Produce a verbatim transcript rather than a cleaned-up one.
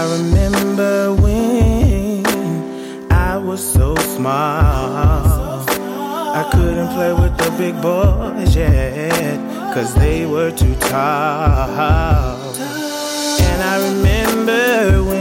remember when I was so small, I couldn't play with the big boys yet, cause they were too tall. And I remember when